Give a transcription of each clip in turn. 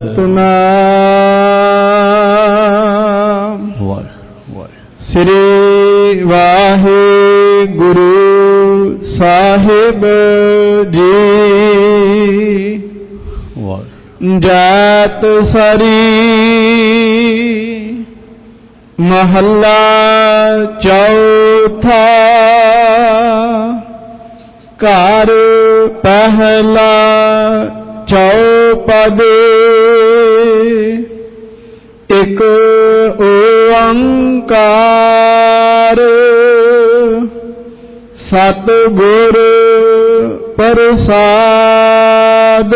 ਸਤਿਨਾਮ ਸ੍ਰੀ ਵਾਹਿਗੁਰੂ ਸਾਹਿਬ ਜੀ। ਜਾਤ ਸਰੀ ਮਹੱਲਾ ਚੌਥਾ। ਘਰ ਪਹਿਲਾ ਚੌਪਦ। ਇਕ ਓੰਕਾਰ ਸਤਿਗੁਰ ਪ੍ਰਸਾਦ।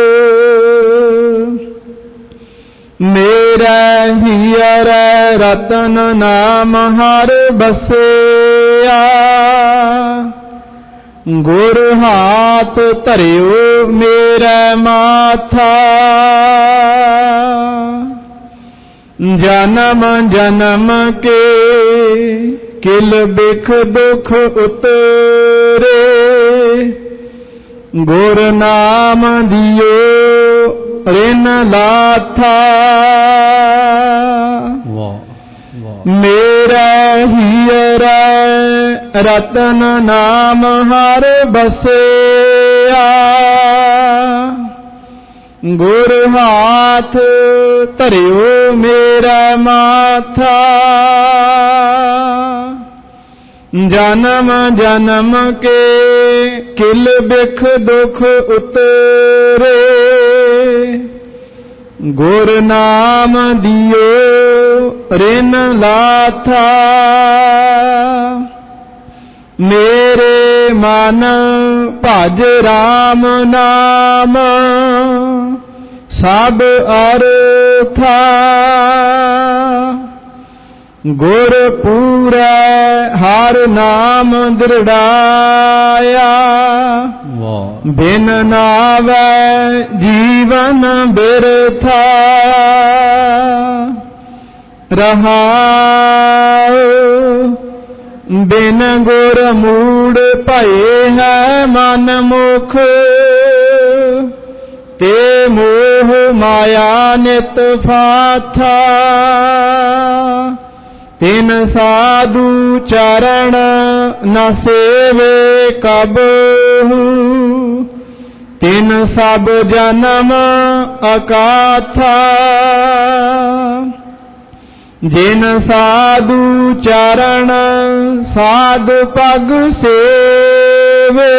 ਮੇਰਾ ਹੀਰਾ ਰਤਨ ਨਾਮ ਹਰਿ ਬਸਿਆ। ਗੁਰ ਹਾਥ ਧਰਿਓ ਮੇਰਾ ਮਾਥਾ। ਜਨਮ ਜਨਮ ਕੇ ਕਿਲ ਬਿਖ ਦੁਖ ਉਤਰੇ। ਗੁਰ ਨਾਮ ਦਿਓ ਰਿਨ ਲਾਥਾ। ਮੇਰਾ ਹੀਰਾ ਰਤਨ ਨਾਮ ਹਰਿ ਬਸਿਆ। ਗੁਰ ਹਾਥ ਧਰਿਓ ਮੇਰਾ ਮਾਥਾ। ਜਨਮ ਜਨਮ ਕੇ ਕਿਲ ਬਿਖ ਦੁਖ ਉਤਰੇ। ਗੁਰ ਨਾਮ ਦਿਓ ਰਿਨ ਲਾਥਾ। ਮੇਰੇ ਮਨ ਭਜ ਰਾਮ ਨਾਮ ਸਭ ਅਰਥਾ। ਗੁਰ ਪੂਰੈ ਹਰ ਨਾਮ ਦ੍ਰਿੜਾਇਆ। ਬਿਨ ਨਾਵੈ ਜੀਵਨ ਬਿਰਥਾ। ਰਹਾਉ ਬਿਨ ਗੁਰ ਮੂੜ ਭਏ ਹੈ ਮਨ ਮੁਖ। ਤੇ ਮੋਹ ਮਾਇਆ ਨਿਤ ਫਾਥਾ। ਤਿਨ ਸਾਧੂ ਚਰਨ ਨ ਸੇਵੇ ਕਬਹੂ। ਤਿਨ ਸਭ ਜਨਮ ਅਕਾਥਾ। ਜਿਨ ਸਾਧੂ ਚਰਨ ਸਾਧ ਪਗ ਸੇਵੇ।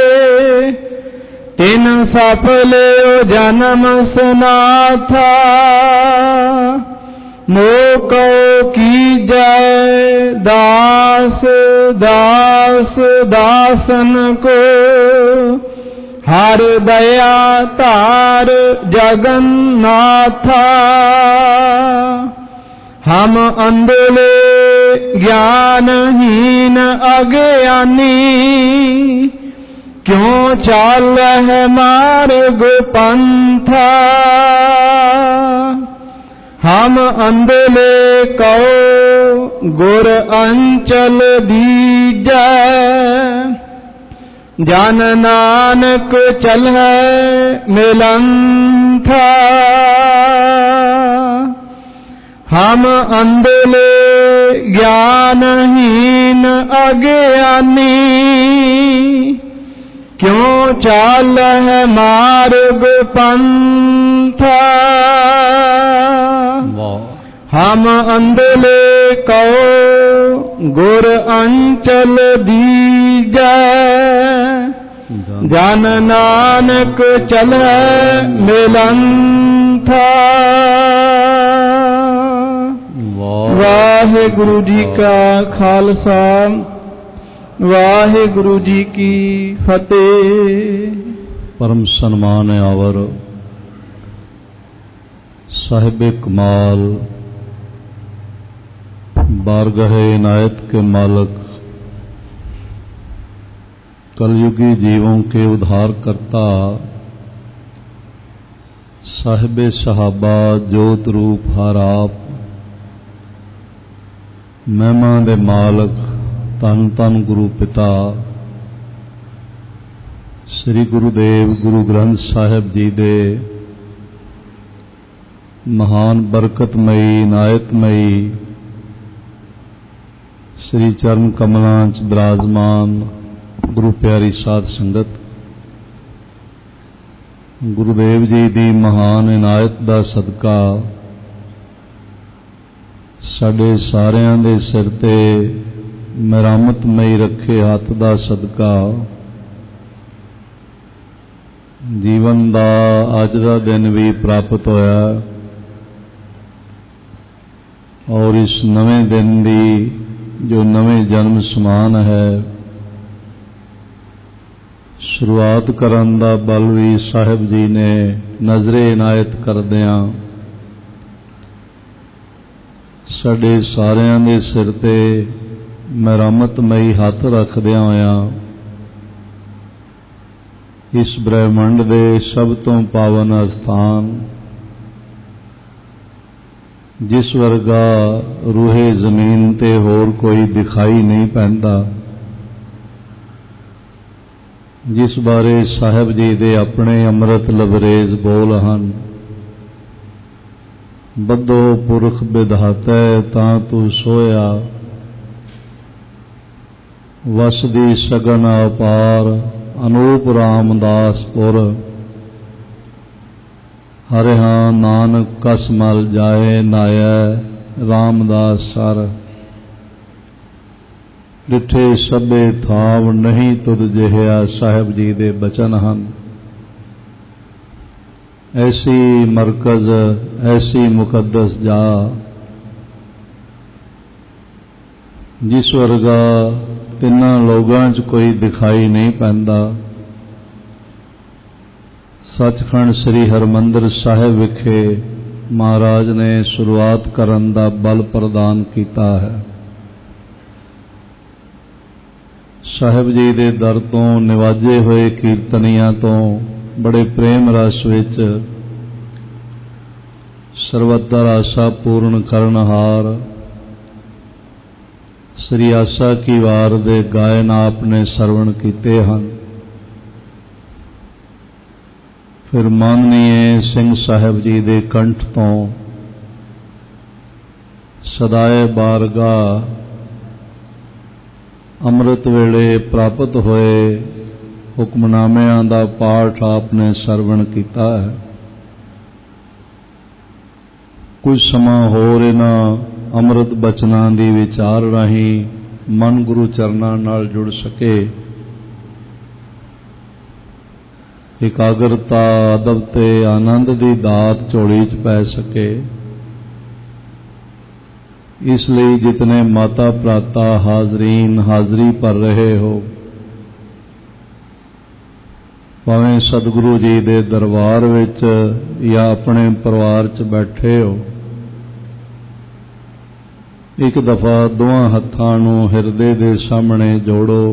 ਤਿਨ ਸਫਲਿਓ ਜਨਮ ਸਨਾਥਾ। ਮੋਕੋ ਕੀਜੈ ਦਾਸ ਦਾਸ ਦਾਸਨ ਕੋ। ਹਰ ਦਇਆ ਧਾਰ ਜਗन्नाथा। ਹਮ ਅੰਧਲੇ ਗਿਆਨਹੀਨ ਅਗਿਆਨੀ। ਕਿਉ ਚਾਲਹਿ ਮਾਰਗ ਪੰਥਾ। ਹਮ ਅੰਧਲੇ ਕਉ ਗੁਰ ਅੰਚਲ ਦੀਜੈ। ਜਨ ਨਾਨਕ ਚਲਹਿ ਮਿਲੰਥਾ। ਹਮ ਅੰਧਲੇ ਗਿਆਨਹੀਨ ਅਗਿਆਨੀ। ਕਿਉ ਚਾਲਹਿ ਮਾਰਗ ਪੰਥਾ। ਹਮ ਅੰਧਲੇ ਕਉ ਗੁਰ ਅੰਚਲ ਦੀਜੈ। ਜਨ ਨਾਨਕ ਚਲਹਿ ਮਿਲੰਥਾ। ਵਾਹਿਗੁਰੂ ਜੀ ਕਾ ਖਾਲਸਾ ਵਾਹਿਗੁਰੂ ਜੀ ਕੀ ਫਤਿਹ। ਪਰਮ ਸਨਮਾਨ ਆਵਰ ਸਾਹਿਬ ਕਮਾਲ बारगाह इनायत के मालिक, कलयुगी जीवों के उद्धार करता, साहिबे सहाबा जोत रूप हर आप, महिमा दे मालिक धन धन गुरु पिता श्री गुरुदेव गुरु ग्रंथ साहिब जी दे महान बरकतमयी इनायतमयी श्री चरण कमलों च विराजमान गुरु प्यारी साध संगत, गुरुदेव जी की महान इनायत का सदका साडे सारियां दे सिर ते मेरामतमई रखे हथ का सदका जीवन का अज का दिन भी प्राप्त होया और इस नवे दिन की जो नवे जन्म समान है शुरुआत करन दा बल भी साहिब जी ने नजरे इनायत करदियां साडे सारियां दे सिर ते मेरामतमई हथ रखदियां होया इस ब्रह्मंड दे सब तो पावन अस्थान जिस वर्गा रूहे जमीन ते होर कोई दिखाई नहीं पैंदा, जिस बारे साहिब जी दे अपने अमृत लबरेज बोल हन, बद्धो पुरख विधातै तां तू सोया, वस दी सगन अपार अनूप रामदास पुर, हरे हाँ नानक कस मल जाए नायै रामदास सर, डिठे सबे थाव नहीं तुद जिहा साहिब जी दे बचन हन। ऐसी मरकज ऐसी मुकद्दस जा जिस वर्गा तिन्ना लोगां च कोई दिखाई नहीं पैंदा, सचखंड श्री हरमंदिर साहिब विखे महाराज ने शुरुआत करन दा बल प्रदान किया है। साहिब जी दे दर तो निवाजे हुए कीर्तनियां तो बड़े प्रेम रस विच सर्वतर आशा पूर्ण करनहार श्री आशा की वार दे गायन आपने श्रवण कीते हन। फिर माननीय सिंह साहिब जी दे कंठ तो सदाए बारगाह अमृत वेले प्राप्त होए हुक्मनामियां दा पाठ आपने श्रवण किया है। कुछ समा होर इन्हां अमृत बचनां दी विचार राहीं मन गुरु चरनां नाल जुड़ सके, एकाग्रता अदब ते आनंद दी दात झोली च पै सके, इसलिए जितने माता भ्राता हाजरीन हाजरी भर रहे हो, भावें सतगुरु जी दे दरबार विच या अपने परिवार च बैठे हो, एक दफा दोवां हत्थां नूं हिरदे दे सामने जोड़ो,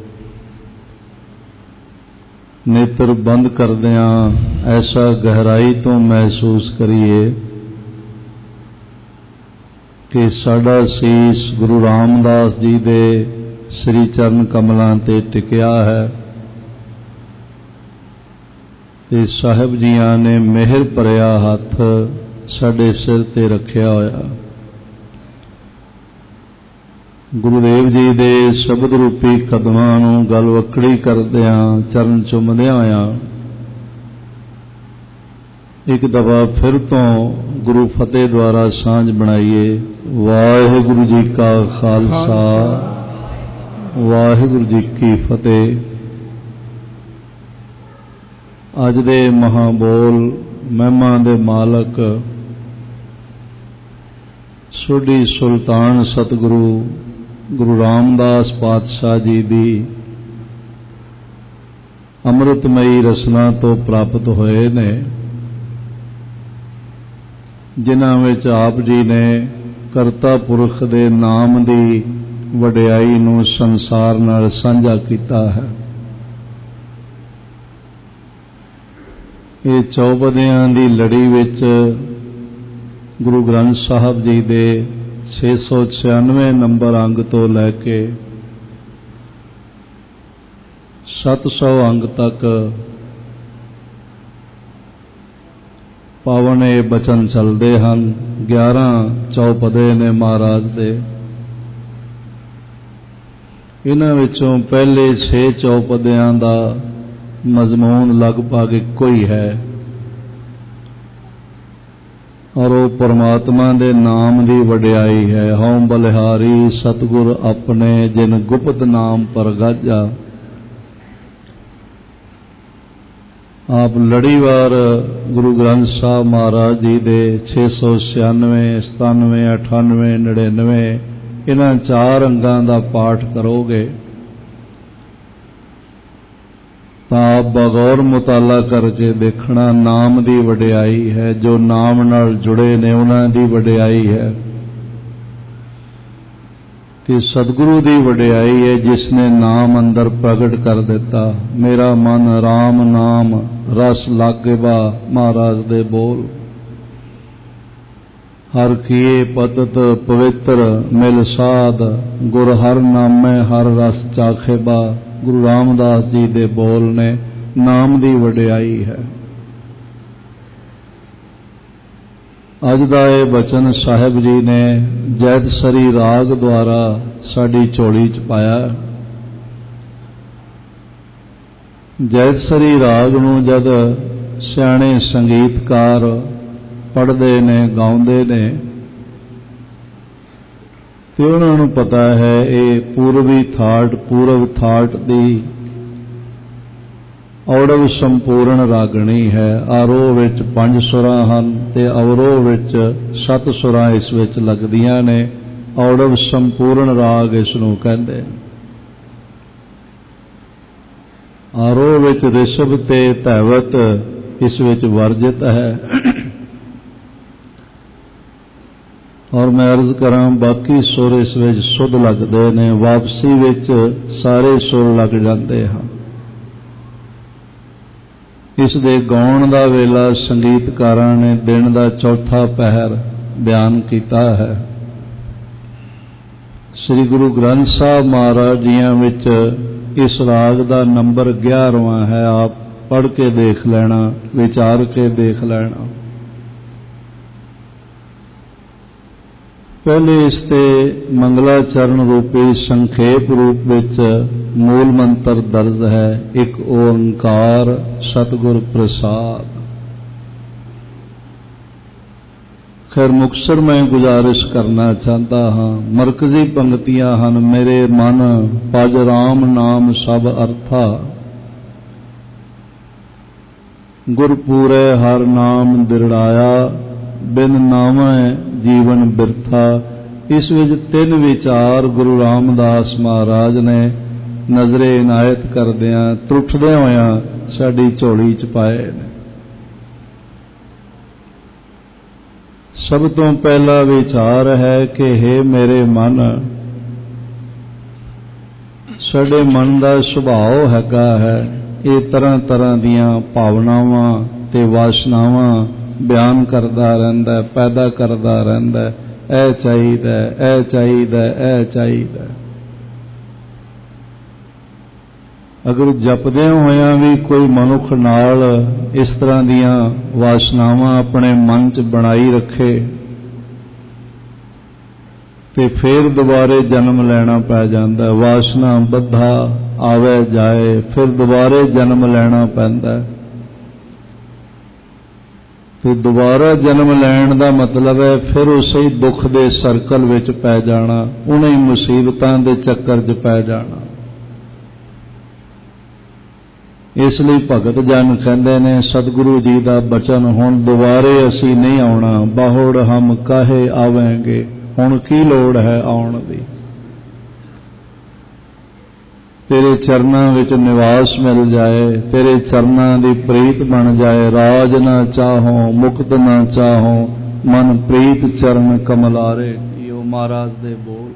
नेत्र बंद करदियां ऐसा गहराई तो महसूस करिए कि साडा सीस गुरु रामदास जी दे श्री चरण कमलां ते टिकिया है ते साहिब जियां ने मेहर भरिया हथ साडे सिर ते रखिया होया। गुरुदेव जी दे शब्द रूपी कदमां नूं गल वकड़ी करदियां चरण चुमदियां होया एक दफा फिर तो गुरु फतेह द्वारा सांझ बनाइए। वाहिगुरु जी का खालसा वाहिगुरु जी की फतेह। अज दे महाबोल महिमा दे मालक सोढ़ी सुल्तान सतगुरु गुरु रामदास पातशाह जी दी अमृतमयी रसना तो प्राप्त होए ने, जिन्हां विच आप जी ने करता पुरख दे नाम दी वडियाई नूं संसार नाल सांझा कीता है। ये चौपदियां दी लड़ी विच गुरु ग्रंथ साहब जी दे 696 नंबर अंग तो लैके 700 अंग तक ਪਾਵਨ ਇਹ ਬਚਨ ਚੱਲਦੇ ਹਨ। 11 ਚੌਪਦੇ ਨੇ ਮਹਾਰਾਜ ਦੇ। ਇਹਨਾਂ ਵਿੱਚੋਂ ਪਹਿਲੇ 6 ਚੌਪਦਿਆਂ ਦਾ ਮਜ਼ਮੂਨ ਲਗਭਗ ਇੱਕੋ ਹੀ ਹੈ, ਔਰ ਉਹ ਪਰਮਾਤਮਾ ਦੇ ਨਾਮ ਦੀ ਵਡਿਆਈ ਹੈ। ਹਉ ਬਲਿਹਾਰੀ ਸਤਿਗੁਰ ਆਪਣੇ ਜਿਨ ਗੁਪਤ ਨਾਮ ਪਰਗਾਜਾ। ਆਪ ਲੜੀਵਾਰ ਗੁਰੂ ਗ੍ਰੰਥ ਸਾਹਿਬ ਮਹਾਰਾਜ ਜੀ ਦੇ 696, 97, 98, 99 ਇਹਨਾਂ 4 ਅੰਗਾਂ ਦਾ ਪਾਠ ਕਰੋਗੇ ਤਾਂ ਆਪ ਬਗੌਰ ਮੁਤਾਲਾ ਕਰਕੇ ਦੇਖਣਾ ਨਾਮ ਦੀ ਵਡਿਆਈ ਹੈ। ਜੋ ਨਾਮ ਨਾਲ ਜੁੜੇ ਨੇ ਉਹਨਾਂ ਦੀ ਵਡਿਆਈ ਹੈ ਕਿ ਸਤਿਗੁਰੂ ਦੀ ਵਡਿਆਈ ਹੈ ਜਿਸ ਨੇ ਨਾਮ ਅੰਦਰ ਪ੍ਰਗਟ ਕਰ ਦਿੱਤਾ। ਮੇਰਾ ਮਨ ਰਾਮ ਨਾਮ ਰਸ ਲਾਗੇਵਾ, ਮਹਾਰਾਜ ਦੇ ਬੋਲ। ਹਰ ਕੀਏ ਪਤਤ ਪਵਿੱਤਰ ਮਿਲ ਸਾਧ, ਗੁਰ ਹਰ ਨਾਮੈ ਹਰ ਰਸ ਚਾਖੇਬਾ। ਗੁਰੂ ਰਾਮਦਾਸ ਜੀ ਦੇ ਬੋਲ ਨੇ। ਨਾਮ ਦੀ ਵਡਿਆਈ ਹੈ। ਅੱਜ ਦਾ ਇਹ ਬਚਨ ਸਾਹਿਬ ਜੀ ਨੇ ਜੈਤਸਰੀ ਰਾਗ ਦੁਆਰਾ ਸਾਡੀ ਝੋਲੀ 'ਚ ਪਾਇਆ। ਜੈਤਸਰੀ ਰਾਗ ਨੂੰ ਜਦ ਸਿਆਣੇ ਸੰਗੀਤਕਾਰ ਪੜ੍ਹਦੇ ਨੇ, ਗਾਉਂਦੇ ਨੇ, ਤੇ ਉਹਨਾਂ ਨੂੰ ਪਤਾ ਹੈ ਇਹ ਪੂਰਬ ਥਾਟ ਦੀ ਔੜਵ ਸੰਪੂਰਨ ਰਾਗਣੀ ਹੈ। ਆਰੋਹ ਵਿੱਚ 5 ਸੁਰਾਂ ਹਨ ਤੇ ਅਵਰੋਹ ਵਿੱਚ 7 ਸੁਰਾਂ ਇਸ ਵਿੱਚ ਲੱਗਦੀਆਂ ਨੇ। ਔੜਵ ਸੰਪੂਰਨ ਰਾਗ ਇਸ ਨੂੰ ਕਹਿੰਦੇ। ਆਰੋਹ ਵਿੱਚ ਰਿਸ਼ਭ ਤੇ ਧੈਵਤ ਇਸ ਵਿੱਚ ਵਰਜਿਤ ਹੈ। ਔਰ ਮੈਂ ਅਰਜ਼ ਕਰਾਂ ਬਾਕੀ ਸੁਰ ਇਸ ਵਿੱਚ ਸੁਧ ਲੱਗਦੇ ਨੇ। ਵਾਪਸੀ ਵਿੱਚ ਸਾਰੇ ਸੁਰ ਲੱਗ ਜਾਂਦੇ ਹਨ। ਇਸ ਦੇ ਗਾਉਣ ਦਾ ਵੇਲਾ ਸੰਗੀਤਕਾਰਾਂ ਨੇ ਦਿਨ ਦਾ 4ਥਾ ਪਹਿਰ ਬਿਆਨ ਕੀਤਾ ਹੈ। ਸ੍ਰੀ ਗੁਰੂ ਗ੍ਰੰਥ ਸਾਹਿਬ ਮਹਾਰਾਜ ਜੀਆਂ ਵਿੱਚ ਇਸ ਰਾਗ ਦਾ ਨੰਬਰ 11ਵਾਂ ਹੈ। ਆਪ ਪੜ੍ਹ ਕੇ ਦੇਖ ਲੈਣਾ, ਵਿਚਾਰ ਕੇ ਦੇਖ ਲੈਣਾ। ਪਹਿਲੇ ਇਸ ਤੇ ਮੰਗਲਾਚਰਨ ਰੂਪੀ ਸੰਖੇਪ ਰੂਪ ਵਿੱਚ ਮੂਲ ਮੰਤਰ ਦਰਜ ਹੈ। ਇੱਕ ਓੰਕਾਰ ਸਤਿਗੁਰ ਪ੍ਰਸਾਦ। ਖੈਰ ਮੁਕਤਸਰ ਮੈਂ ਗੁਜ਼ਾਰਿਸ਼ ਕਰਨਾ ਚਾਹੁੰਦਾ ਹਾਂ। ਮਰਕਜ਼ੀ ਪੰਕਤੀਆਂ ਹਨ। ਮੇਰੇ ਮਨ ਭਜ ਰਾਮ ਨਾਮ ਸਭ ਅਰਥਾ, ਗੁਰਪੂਰੇ ਹਰ ਨਾਮ ਦਿਰੜਾਇਆ, ਬਿਨ ਨਾਮੈ ਜੀਵਨ ਬਿਰਥਾ। ਇਸ ਵਿੱਚ 3 ਵਿਚਾਰ ਗੁਰੂ ਰਾਮਦਾਸ ਮਹਾਰਾਜ ਨੇ ਨਜ਼ਰੇ ਇਨਾਇਤ ਕਰਦਿਆਂ ਤਰੁੱਠਦਿਆਂ ਹੋਇਆਂ ਸਾਡੀ ਝੋਲੀ 'ਚ ਪਾਏ ਨੇ। ਸਭ ਤੋਂ ਪਹਿਲਾ ਵਿਚਾਰ ਹੈ ਕਿ ਹੇ ਮੇਰੇ ਮਨ, ਸਾਡੇ ਮਨ ਦਾ ਸੁਭਾਅ ਹੈਗਾ ਹੈ ਇਹ ਤਰ੍ਹਾਂ ਤਰ੍ਹਾਂ ਦੀਆਂ ਭਾਵਨਾਵਾਂ ਤੇ ਵਾਸ਼ਨਾਵਾਂ ਬਿਆਨ ਕਰਦਾ ਰਹਿੰਦਾ, ਪੈਦਾ ਕਰਦਾ ਰਹਿੰਦਾ। ਇਹ ਚਾਹੀਦਾ, ਇਹ ਚਾਹੀਦਾ, ਇਹ ਚਾਹੀਦਾ। ਅਗਰ ਜਪਦਿਆਂ ਹੋਇਆਂ ਵੀ ਕੋਈ ਮਨੁੱਖ ਨਾਲ ਇਸ ਤਰ੍ਹਾਂ ਦੀਆਂ ਵਾਸ਼ਨਾਵਾਂ ਆਪਣੇ ਮਨ 'ਚ ਬਣਾਈ ਰੱਖੇ ਤੇ ਫਿਰ ਦੁਬਾਰੇ ਜਨਮ ਲੈਣਾ ਪੈ ਜਾਂਦਾ। ਵਾਸ਼ਨਾ ਬੱਧਾ ਆਵੇ ਜਾਏ, ਫਿਰ ਦੁਬਾਰੇ ਜਨਮ ਲੈਣਾ ਪੈਂਦਾ। ਤੇ ਦੁਬਾਰਾ ਜਨਮ ਲੈਣ ਦਾ ਮਤਲਬ ਹੈ ਫਿਰ ਉਸੇ ਹੀ ਦੁੱਖ ਦੇ ਸਰਕਲ ਵਿੱਚ ਪੈ ਜਾਣਾ, ਉਹਨੇ ਮੁਸੀਬਤਾਂ ਦੇ ਚੱਕਰ 'ਚ ਪੈ ਜਾਣਾ। ਇਸ ਲਈ ਭਗਤ ਜਨ ਕਹਿੰਦੇ ਨੇ, ਸਤਿਗੁਰੂ ਜੀ ਦਾ ਬਚਨ, ਹੁਣ ਦੁਬਾਰੇ ਅਸੀਂ ਨਹੀਂ ਆਉਣਾ। ਬਾਹੁੜ ਹਮ ਕਾਹੇ ਆਵਾਂਗੇ, ਹੁਣ ਕੀ ਲੋੜ ਹੈ ਆਉਣ ਦੀ। ਤੇਰੇ ਚਰਨਾਂ ਵਿੱਚ ਨਿਵਾਸ ਮਿਲ ਜਾਏ, ਤੇਰੇ ਚਰਨਾਂ ਦੀ ਪ੍ਰੀਤ ਬਣ ਜਾਏ। ਰਾਜ ਨਾ ਚਾਹੋ ਮੁਕਤ ਨਾ ਚਾਹੋ, ਮਨ ਪ੍ਰੀਤ ਚਰਨ ਕਮਲਾਰੇ। ਇਹ ਮਹਾਰਾਜ ਦੇ ਬੋਲ।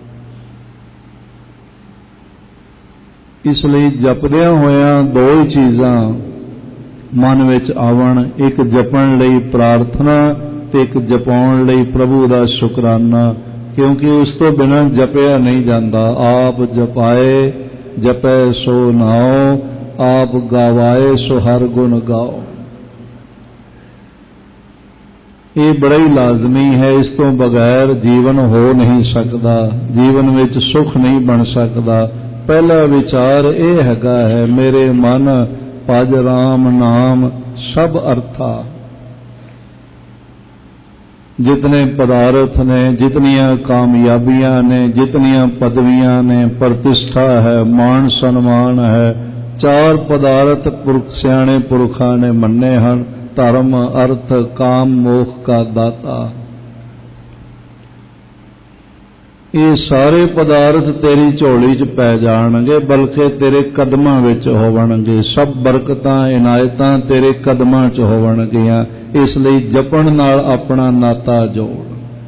ਇਸ ਲਈ ਜਪਦਿਆਂ ਹੋਇਆਂ 2 ਹੀ ਚੀਜ਼ਾਂ ਮਨ ਵਿੱਚ ਆਵਣ। ਇੱਕ ਜਪਣ ਲਈ ਪ੍ਰਾਰਥਨਾ ਤੇ ਇੱਕ ਜਪਾਉਣ ਲਈ ਪ੍ਰਭੂ ਦਾ ਸ਼ੁਕਰਾਨਾ, ਕਿਉਂਕਿ ਉਸ ਤੋਂ ਬਿਨਾਂ ਜਪਿਆ ਨਹੀਂ ਜਾਂਦਾ। ਆਪ ਜਪਾਏ ਜਪੈ ਸੋ ਨਾਉ, ਆਪ ਗਾਵਾਏ ਸੋ ਹਰ ਗੁਣ ਗਾਓ। ਇਹ ਬੜਾ ਹੀ ਲਾਜ਼ਮੀ ਹੈ। ਇਸ ਤੋਂ ਬਗੈਰ ਜੀਵਨ ਹੋ ਨਹੀਂ ਸਕਦਾ, ਜੀਵਨ ਵਿੱਚ ਸੁਖ ਨਹੀਂ ਬਣ ਸਕਦਾ। ਪਹਿਲਾ ਵਿਚਾਰ ਇਹ ਹੈਗਾ ਹੈ, ਮੇਰੇ ਮਨ ਭਜ ਰਾਮ ਨਾਮ ਸਭ ਅਰਥਾ। जितने पदार्थ ने, जितनियां कामयाबियां ने, जितनियां पदवियां ने, प्रतिष्ठा है, मान सन्मान है, चार पदार्थ पुरख सियाणे पुरखा ने मन्ने हन, धर्म अर्थ काम मोख का दाता। ये सारे पदार्थ तेरी झोली च पै जाणगे, बल्कि तेरे कदमां विच होवणगे। सब बरकतां इनायतां तेरे कदमां च होवणगियां। इसलिए जपण नाल अपना नाता जोड़।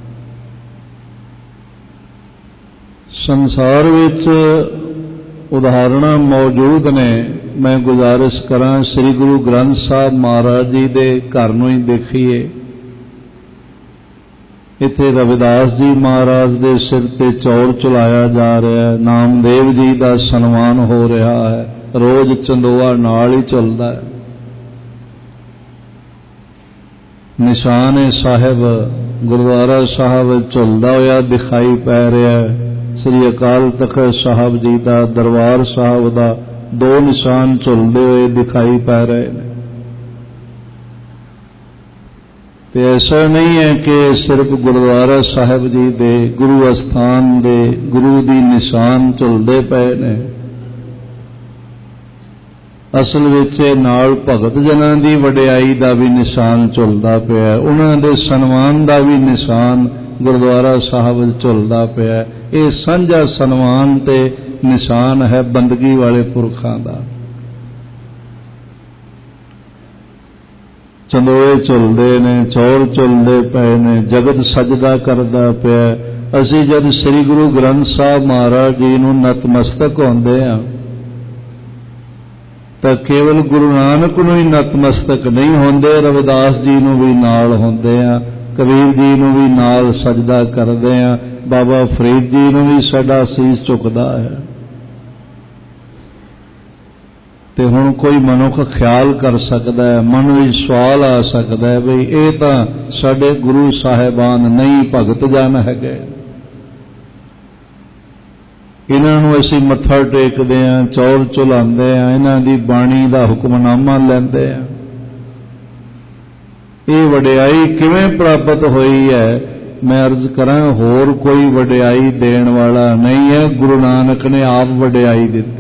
संसार विच उदाहरणां मौजूद ने। मैं गुजारिश करां श्री गुरु ग्रंथ साहब महाराज जी दे घर नूं ही देखीए। इत्थे रविदास जी महाराज दे सिर ते चौर चलाया जा रहा है, नामदेव जी का सन्मान हो रहा है, रोज चंदोआ नाल ही चलता है। निशान साहिब गुरुद्वारा साहब झुलदा होया दिखाई पै रहा है। श्री अकाल तख्त साहब जी का, दरबार साहब का दो निशान झुलदे हुए दिखाई पै रहे हैं। तो ऐसा नहीं है कि सिर्फ गुरुद्वारा साहब जी दे, गुरु अस्थान दे गुरु दी निशान झुलदे पए ने। असल विच नाल भगत जनां दी वडियाई दा भी निशान झुलदा पिया, उन्हां दे सन्मान दा भी निशान गुरुद्वारा साहब झुलदा पिया। ये साझा सन्मान ते निशान है बंदगी वाले पुरखां दा। चंदोए झुलदे ने, चौर झुलदे पए ने, जगत सजदा करदा पिया। असीं जद श्री गुरु ग्रंथ साहब महाराज जी नूं नतमस्तक होंदे हां तो केवल गुरु नानक नूं ही नतमस्तक नहीं होंदे, रविदास जी नूं भी नाल होंदे हां, कबीर जी नूं भी नाल सजदा करदे हां, बाबा फरीद जी नूं भी साडा सीस झुकदा है। ते हुण कोई मनुख ख्याल कर सकता है, मन में सवाल आ सकता है भी ये तो साडे गुरु साहिबान नहीं भगत जन है, इन्हां नूं असीं मत्था टेकदे हां, चौर झुलांदे हां, इन्हां दी बाणी दा हुक्मनामा लैंदे हां। ये वडियाई किवें प्राप्त हुई है? मैं अर्ज करां, होर कोई वडियाई देण वाला नहीं है, गुरु नानक ने आप वडियाई दित्ती,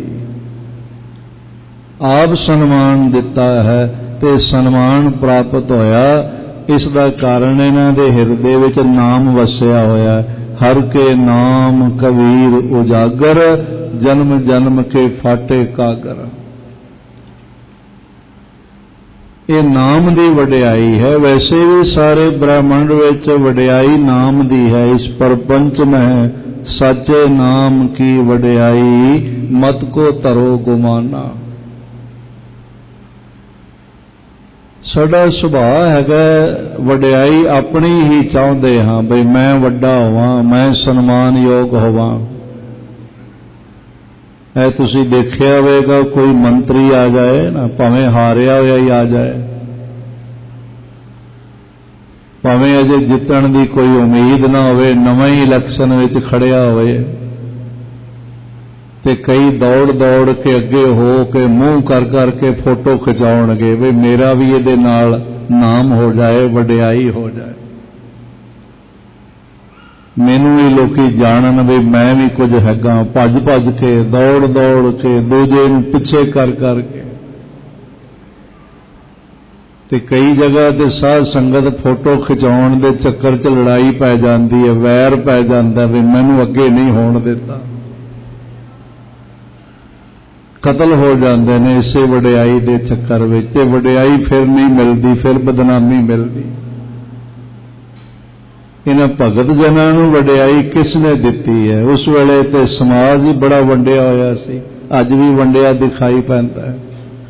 आप सन्मान दिता है ते सन्मान प्राप्त होया। इसका कारण इन्हां दे हिरदे विच नाम वसिया होया। हर के नाम कबीर उजागर, जन्म जन्म के फाटे कागर। ये नाम दी वडियाई है। वैसे भी सारे ब्रह्मांड विच वडियाई नाम दी है। इस परपंच में सच्चे नाम की वडियाई, मत को तरो गुमाना। साडा सुभाव हैगा वडियाई अपनी ही चाहते हाँ, बई मैं वड्डा होवां, मैं सन्मान योग होवां। ऐ तुसीं देखिया होवेगा, कोई मंत्री आ जाए ना, भावें हारिया होया ही आ जाए, भावें अजे जितण दी कोई उम्मीद ना होवे, नवां ही इलैक्शन विच खड़िया होवे, ते कई दौड़ दौड़ के अगे हो के मूँह कर करके फोटो खिचाउणगे भी मेरा भी इहदे नाल नाम हो जाए, वडियाई हो जाए, मैनू भी लोकी जानन भी मैं भी कुछ हैगा। भज भज के, दौड़ दौड़ के, दूजे नूं पिछे कर करके, ते कई जगह ते साध संगत फोटो खिचाउण दे चक्कर च लड़ाई पै जाती है, वैर पै जाता भी मैनू अगे नहीं होण दिता, कतल हो जाते हैं इसे वडियाई के चक्कर में। ते वडियाई फिर नहीं मिलती, फिर बदनामी मिलती। इन्हां भगत जनां नूं वडियाई किसने दिती है? उस वेले ते समाज ही बड़ा वंडिया होया सी, अज भी वंडिया दिखाई पैंदा है।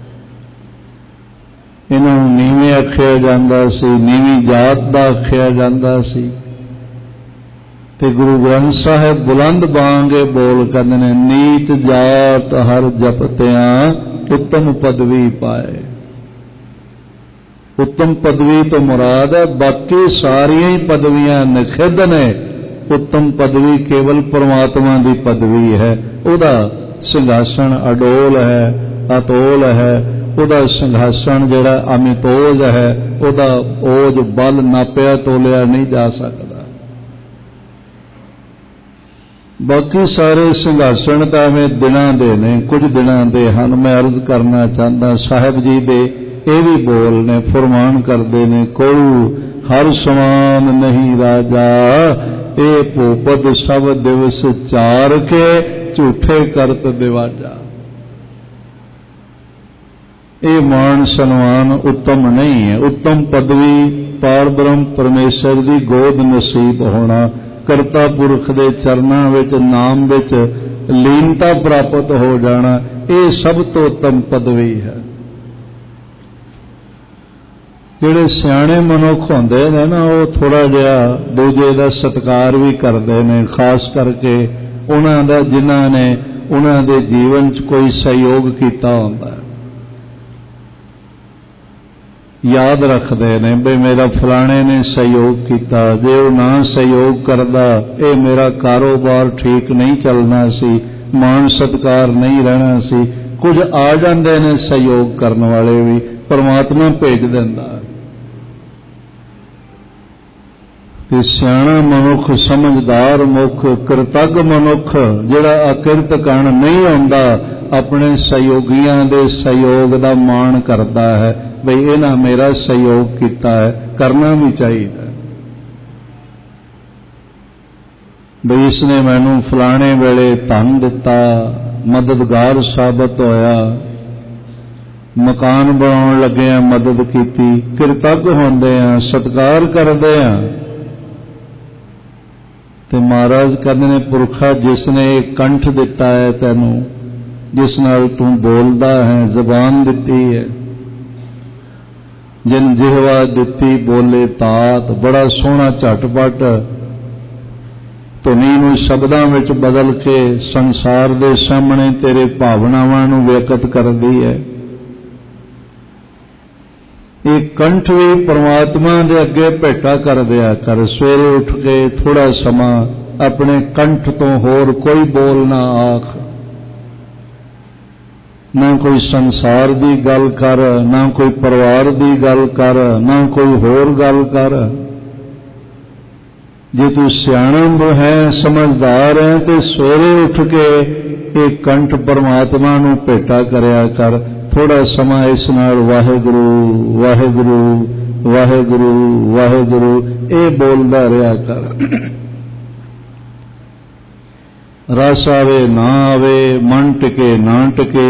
इन्हां नूं नीवें आखिया जांदा सी, नीवी जात दा आखिया जांदा सी। ते गुरु ग्रंथ साहिब बुलंद बांगे बोल कहते हैं, नीच जात हर जपत्यां उत्तम पदवी पाए। उत्तम पदवी तो मुराद है, बाकी सारिया ही पदवियां निखिद ने। उत्तम पदवी केवल परमात्मा की पदवी है। उहदा सिंघासन अडोल है, अतोल है। उहदा सिंघासन जिहड़ा अमितोज है, उहदा ओज बल नापिया तोलिया नहीं जा सकता। बाकी सारे सिंघासन तो एवं दिनां दे ने, कुछ दिनां दे हन। मैं अर्ज करना चाहता, साहिब जी दे ये भी बोल ने, फरमान करते ने, कोई हर समान नहीं राजा, ये भूपत सब दिवस चार के झूठे करत दिवाजा। ये मान सन्मान उत्तम नहीं है। उत्तम पदवी पार ब्रह्म परमेश्वर की गोद नसीब होना, करता पुरख के चरणों विच नाम विच लीनता प्राप्त हो जाना, ये सब तो उत्तम पदवी है। जिहड़े सियाणे मनुख होंदे ने ना, वो थोड़ा जिहा दूजे दा सत्कार भी करते हैं, खास करके उन्हां दा जिन्हां ने उन्हां दे जीवन च कोई सहयोग किया होंदा है। याद रखते हैं भी मेरा फलाने ने सहयोग किया, जे वो ना सहयोग करता ये मेरा कारोबार ठीक नहीं चलना सी, मान सत्कार नहीं रहना सी। कुछ आ जाते हैं सहयोग करने वाले भी, परमात्मा भेज दिंदा। सियाणा मनुख, समझदार मुख, कृतज्ञ मनुख, जिहड़ा अकिरत कण नहीं होंदा, अपने सहयोगियों के सहयोग का मान करता है। बई इन्हां मेरा सहयोग किया है, करना भी चाहिए। बई इसने मैनू फलाने वेले धन दिता, मददगार साबित होया, मकान बनाउण लगे मदद की, कृतज्ञ होंदे आ, सत्कार करते हैं। ते महाराज कहते ने, पुरखा जिसने कंठ दिता है तैनू, जिस नाल तू बोलदा है, जबान दिती है, जिन जिहवा दिती बोले तात, बड़ा सोहना झटपट धुनी नूं शब्दां विच बदल के संसार दे सामने तेरे भावनावां नूं व्यक्त करदी है। ये कंठ भी परमात्मा दे अगे भेटा कर दिया कर। सवेरे उठ के थोड़ा समा अपने कंठ तो होर कोई बोल ना आख, ना कोई संसार दी गल कर, ना कोई परिवार दी गल कर, ना कोई होर गल कर। जे तू सियाणा है, समझदार है, तो सवेरे उठ के ये कंठ परमात्मा नूं भेटा करया कर। थोड़ा समा इस नाल वाहिगुरू वाहिगुरू वाहिगुरू वाहिगुरू ये बोलदा रहा कर। रस आवे ना आवे, मन टिके ना टिके,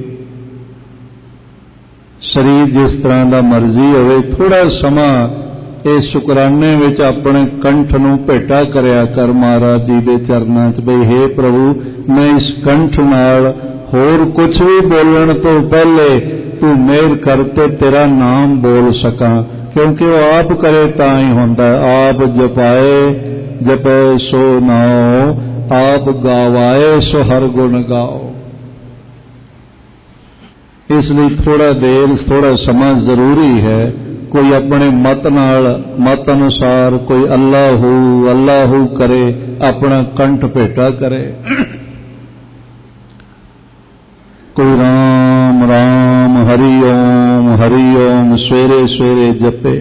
शरीर जिस तरह का मर्जी होवे, थोड़ा समा ये शुकराने विच अपने कंठ नूं भेटा करया कर महाराज जी दे चरनां च। बई हे प्रभु, मैं इस कंठ नाल होर कुछ भी बोलण तो पहले तू मेहर करते तेरा नाम बोल सकां, क्योंकि वो आप करे तां ही हुंदा। आप जपाए जपे सो नाओ, आप गावाए सो हर गुण गाओ। इसलिए थोड़ा देर, थोड़ा समा जरूरी है। कोई अपने मत नाल, मत अनुसार कोई अल्लाहू अल्लाहू करे, अपना कंठ भेटा करे। कोई राम राम हरि ओम सवेरे सवेरे जपे।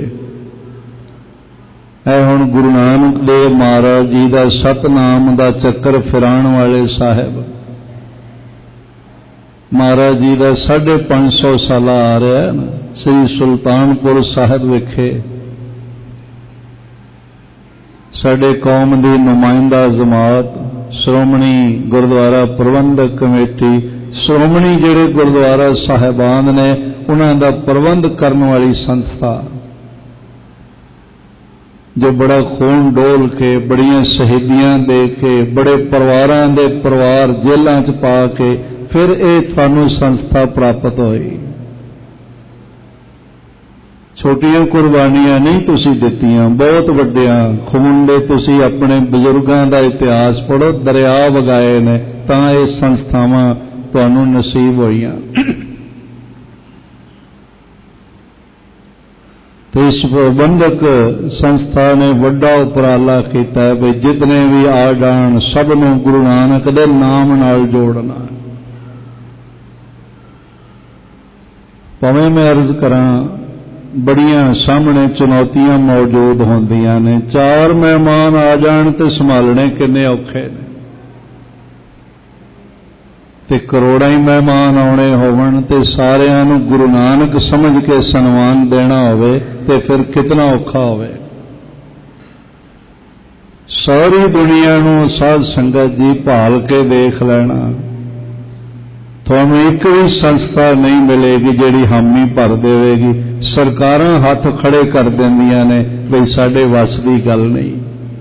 ऐ हुण गुरु नानक देव महाराज जी का सतनाम का चक्कर फिराण वाले साहिब महाराज जी का 550 साल आ रहा है ना, श्री सुल्तानपुर साहिब विखे साडे कौम की नुमाइंदा जमात, श्रोमणी गुरुद्वारा प्रबंधक कमेटी, श्रोमणी जिहड़े गुरुद्वारा साहिबान ने उन्हां दा प्रबंध करने वाली संस्था, जो बड़ा खून डोल के, बड़ियां शहीदियां दे के, बड़े परिवारां दे परिवार जेलों च पा के फिर ये थानू संस्था प्राप्त हुई। छोटियां कुर्बानियां नहीं तुसी दित्तियां, बहुत वड्डियां खून दे तुसी अपने बजुर्गों का इतिहास पढ़ो, दरिया वगाए ने तां ये संस्थावां तुहानू नसीब होईयां। तो इस प्रबंधक संस्था ने बड़ा उपराला किया है भी जितने भी आ जान सब नूं गुरु नानक दे नाम नाल जोड़ना। भावें मैं अर्ज करा बड़ियां सामने चुनौतियां मौजूद होंदियां ने, 4 मेहमान आ जान ते संभालने किन्ने औखे ने, ते करोड़ां ही मेहमान आने होवन ते सारियां नूं गुरु नानक समझ के सन्मान देना होवे ते फिर कितना औखा होवे। सारी दुनिया नूं साध संगत जी भाल के देख लेना, तुहानूं एक भी संस्था नहीं मिलेगी जिहड़ी हामी भर देवेगी। सरकारां हथ खड़े कर दिंदियां ने बई साडे वस दी गल नहीं,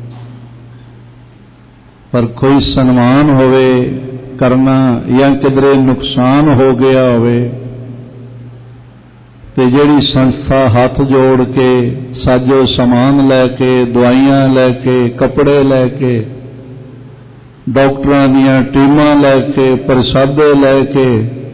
पर कोई सन्मान होवे करना या किधरे नुकसान हो गया होवे ते जिहड़ी संस्था हाथ जोड़ के साजो समान लैके दवाइयां लैके कपड़े लैके डॉक्टरां दीयां टीमां लैके प्रसादे लैके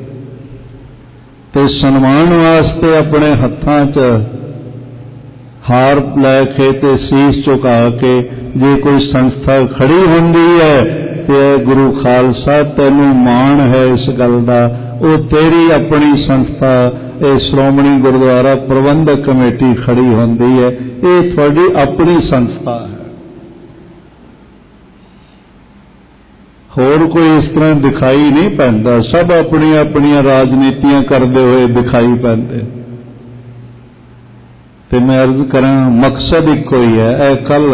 ते सन्मान वास्ते अपने हत्थां च हार लैके ते सीस झुका के जे कोई संस्था खड़ी हुंदी है ते गुरु खालसा तैनूं माण है इस गल दा, वो तेरी अपनी संस्था ये श्रोमणी गुरुद्वारा प्रबंधक कमेटी खड़ी हुंदी है, ये तुहाडी अपनी संस्था है। होर कोई इस तरह दिखाई नहीं पैंदा, सब अपनी अपनी राजनीतियां करते हुए दिखाई पैंदे। ते मैं अर्ज करा मकसद इको ही है। कल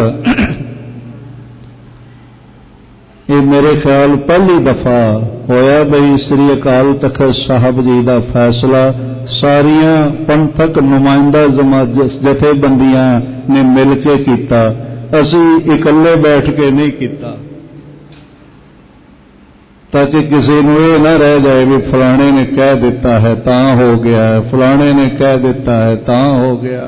ये मेरे ख्याल पहली दफा होया बई श्री अकाल तखत साहब जी का फैसला सारिया पंथक नुमाइंदा जथेबंदियां ने मिल के किया, असी इकल्ले बैठ के नहीं किया, ताकि किसी को यह ना रह जाए भी फलाने ने कह दिता है तां हो गया है, फलाने ने कह दिता है तां हो गया।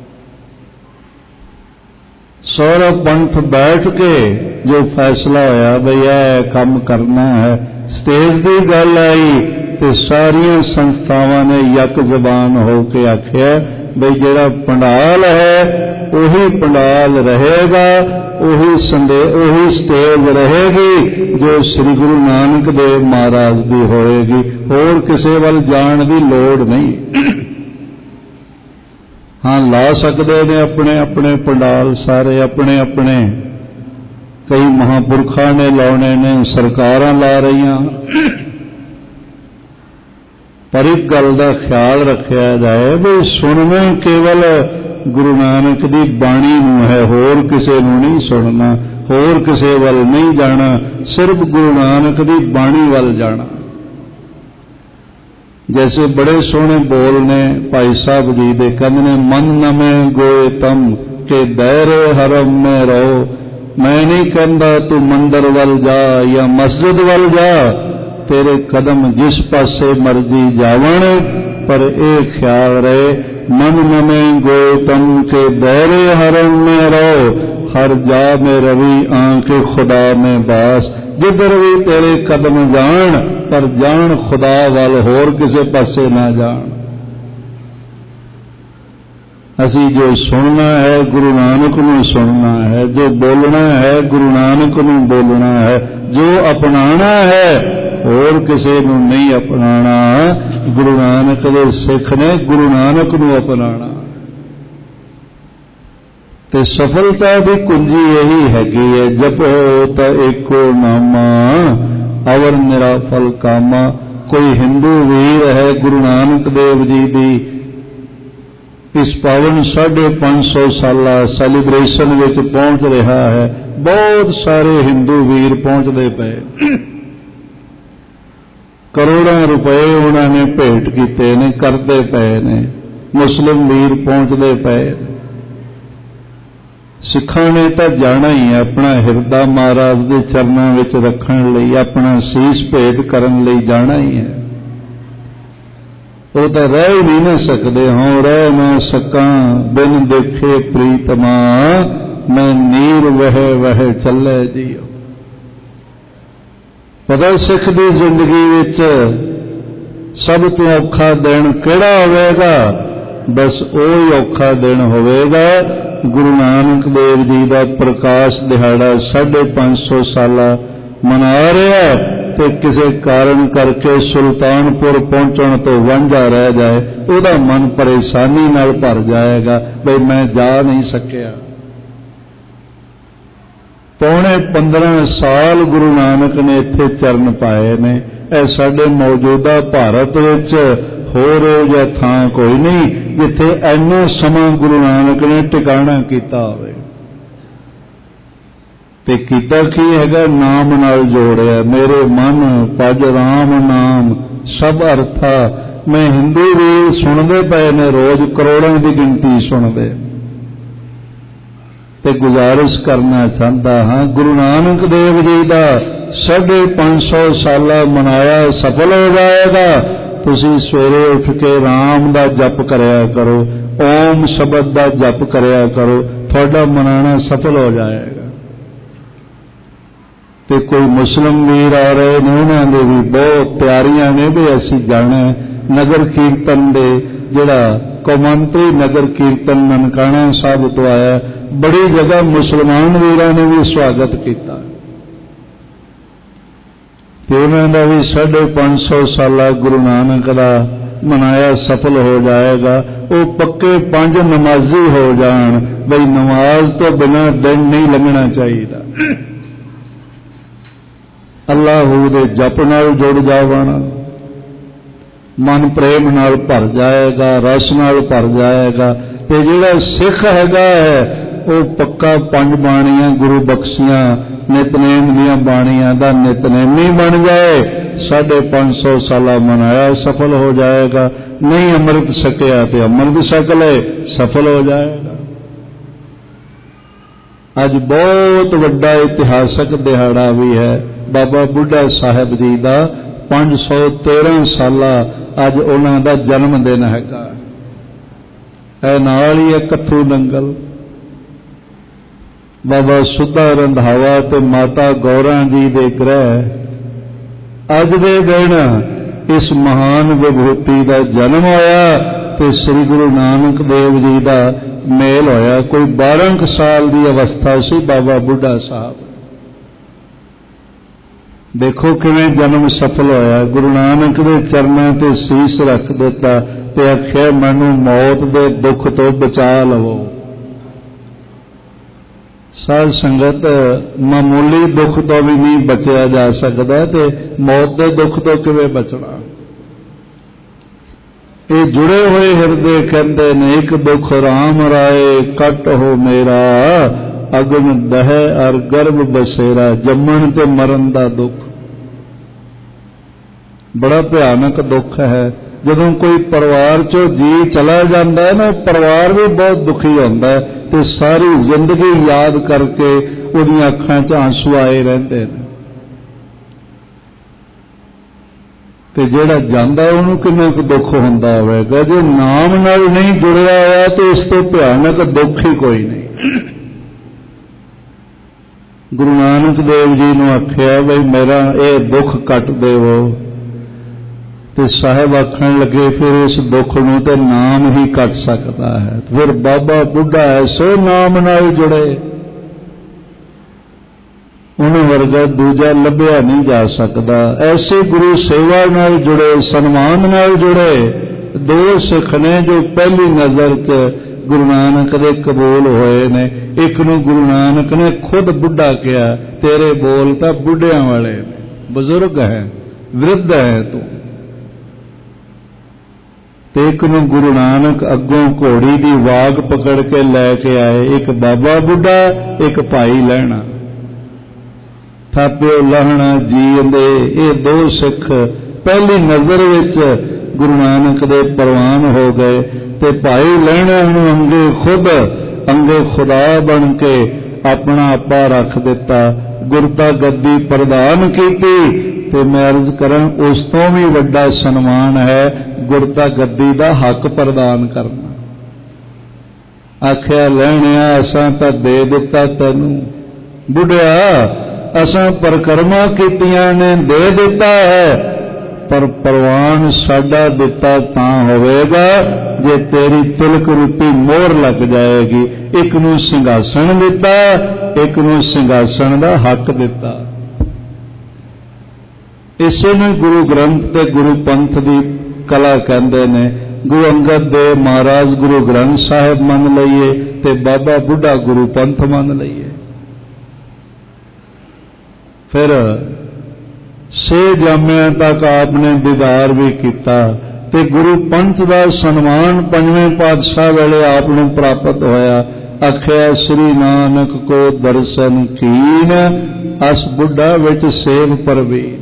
सारा पंथ बैठ के जो फैसला होया बई यह काम करना है, स्टेज की गल आई तो सारिया संस्थावां ने यक जबान होके आख्या बई जिहड़ा पंडाल है वही पंडाल रहेगा, वही स्टेज रहेगी जो श्री गुरु नानक देव महाराज की होएगी, होर किसी वाल जाण की लोड़ नहीं। हाँ ला सकते ने अपने अपने पंडाल सारे अपने अपने, कई महापुरखों ने लाने ने, सरकारां ला रही, पर एक गल का ख्याल रखा जाए भी सुनना केवल गुरु नानक की बाणी नूं है, होर किसी नूं नहीं सुनना, होर किसी वल नहीं जाना, सिर्फ गुरु नानक की बाणी वल जाना। जैसे बड़े सोहने बोल ने भाई साहब जी दे, कहंदे मन नमे गोए तम के दैरे हरम में रहो, मैं नहीं कहता तू मंदिर वल जा या मस्जिद वल जा, तेरे कदम जिस पासे मर्जी जावन, पर एक ख्याल रहे मन नमे गोए तम के दैरे हरम में रहो, हर जा में रवि आंके खुदा में बास, जिधर भी तेरे कदम जान पर जान खुदा वाल, होर किसे पासे ना जान। असी जो सुनना है गुरु नानक नूं सुनना है, जो बोलना है गुरु नानक नूं बोलना है, जो अपनाना है होर किसी नूं नहीं अपनाना, गुरु नानक दे सिख ने गुरु नानक नूं अपनाना। ते सफलता की कुंजी यही हैगी है, जपो तो एको नामा अवर निराफल कामा। कोई हिंदू वीर है गुरु नानक देव जी की इस पावन 550 साला सैलीब्रेशन में पहुंच रहा है, बहुत सारे हिंदू वीर पहुंचते पे, करोड़ों रुपए उन्होंने भेंट किए ने, करते पे ने, मुस्लिम वीर पहुंचते पे। सिखां ने तो जाना ही है, अपना हिरदा महाराज के चरणों में रखने लई, अपना सीस भेंट करने लई जाना ही है। वो तो रह ही नहीं ना सकते, हों रह ना सका बिन देखे प्रीतमा, मैं नीर वह वह चले जियो। पता सिख की जिंदगी विच सब तो औखा दिन किहड़ा होवेगा, बस ਉਹੀ ਔਖਾ दिन होवेगा। गुरु नानक देव जी का प्रकाश दिहाड़ा 550 साला मना रहा ते किसी कारण करके सुल्तानपुर पहुंचने तो वांझा रह जाए, उसका मन परेशानी नाल भर जाएगा, भाई मैं जा नहीं सकिया। 15 साल गुरु नानक ने इत्थे चरण पाए ने। ਇਹ ਸਾਡੇ मौजूदा भारत विच होर जिहा थां कोई नहीं जिथे इन्ना समा गुरु नानक ने टिकाणा कीता होवे। ते कीता की हैगा? नाम नाल जोड़िया। मेरे मन पज राम नाम सब अर्था। मैं हिंदू वीर सुनते पे ने रोज करोड़ों की गिनती सुनते, ते गुजारिश करना चाहता हाँ गुरु नानक देव जी का 550 साला मनाया सफल हो जाएगा। तुसी सवेरे उठ के राम का जप करया करो, ओम शब्द का जप करया करो, थोड़ा मनाना सफल हो जाएगा। ते कोई मुस्लिम वीर आ रहे ने, उन्होंने भी बहुत तैयारियां ने भी असी जाना नगर कीर्तन दे, जिहड़ा कौमांतरी नगर कीर्तन ननकाना साहब तो आया। बड़ी जगह मुसलमान वीरां ने भी स्वागत किया। उन्होंने भी 550 साला गुरु नानक का मनाया सफल हो जाएगा। वो पक्के 5 नमाजी हो जान, बई नमाज तो बिना दिन नहीं लंघना चाहिए। अल्लाह दे जप नाल जुड़ जावना, मन प्रेम नाल भर जाएगा, रस नाल भर जाएगा। ते जिहड़ा सिख हैगा है वो पक्का 5 बाणियां गुरु बख्शियां नितनेम दियां बाणियां दा नितनेमी बन जाए। 550 साला मनाया सफल हो जाएगा। नहीं अमृत छकिया तो अमृत छक ले, सफल हो जाएगा। अज बहुत वड्डा इतिहासक दिहाड़ा भी है। बाबा बुढ़ा साहब जी का 513 साला अज उन्हां दा जन्म दिन हैगा। नाल ही है कत्थू नंगल। बाबा सुधा रंधावा ते माता गौरा जी दे ग्रह अज दे दिन इस महान विभूति का जन्म होया ते श्री गुरु नानक देव जी का मेल होया। कोई 12 साल की अवस्था सी बाबा बुढ़ा साहब। देखो किवें जन्म सफल होया। गुरु नानक दे चरणों ते सीस रख दिता ते आख्या मैनू मौत दे दुख तो बचा लवो। साध संगत मामूली दुख तो भी नहीं बचया जा सकता, ते मौत के दुख तो किवें बचना। ये जुड़े हुए हिरदे कहते ने एक दुख राम राय कट हो मेरा, अगन दह अर गर्भ बसेरा। जम्मण ते मरण का दुख बड़ा भयानक दुख है। जदों कोई परिवार चो जी चला जाता है ना, परिवार भी बहुत दुखी होता है, तो सारी जिंदगी याद करके उहदियां अखां च आंसू आए रहंदे ने। ते जिहड़ा जांदा उहनूं किन्ना क दुख हुंदा होवेगा। जे नाम नाल नहीं जुड़िया होया तो इस तो भयानक दुख ही कोई नहीं। गुरु नानक देव जी नूं आख्या बई मेरा ये दुख कट देवो, ते साहिब आखण लगे फिर इस दुख नूं ते नाम ही कट सकता है। फिर बाबा बुढ़ा ऐसो नाम नाल जुड़े, उन्हें वर्गा दूजा लभ्या नहीं जा सकता। ऐसे गुरु सेवा नाल जुड़े, सन्मान नाल जुड़े। 2 सिख ने जो पहली नजर च गुरु नानक दे कबूल होए ने। एक नूं गुरु नानक ने खुद बुढ़ा कहा, तेरे बोल तां बुढ़ियां वाले, बुजुर्ग है, वृद्ध है तू। ते एक नूं गुरु नानक अगों घोड़ी की वाग पकड़ के लैके आए। एक बाबा बुढ़ा, एक भाई लहना। थापिओ लहना जींदे ये 2 सिख पहली नजर विच गुरु नानक दे परवान हो गए। ते भाई लहना नूं अंगे खुद अंगे खुदा बन के अपना आपा रख दिता, गुरता गद्दी प्रदान कीती। ते मैं अर्ज करां उस तो भी वड्डा सन्मान है गुरता गद्दी दा हक प्रदान करना। आख्या लहणिया असां तां दे दिता तैनू, बुढ़िया असां परिक्रमा कीतियां ने दे दिता है, पर परवान साडा दिता तां होवेगा जे तेरी तिलक रूपी मोहर लग जाएगी। एक नूं सिंघासन दिता, एक नूं सिंघासन दा हक दिता। इसे नूं गुरु ग्रंथ ते गुरु पंथ दी कला कहंदे ने। गुरु अंगद देव महाराज गुरु ग्रंथ साहिब मन लईए ते बाबा बुढ़ा गुरु पंथ मन लईए। फिर 6 जामिया तक आपने दीदार भी किया ते गुरु पंथ का सन्मान 5वें पातशाह वेले आपने प्राप्त होया। आख्या श्री नानक को दर्शन कीन, अस बुढ़ा विच सेव परवीन।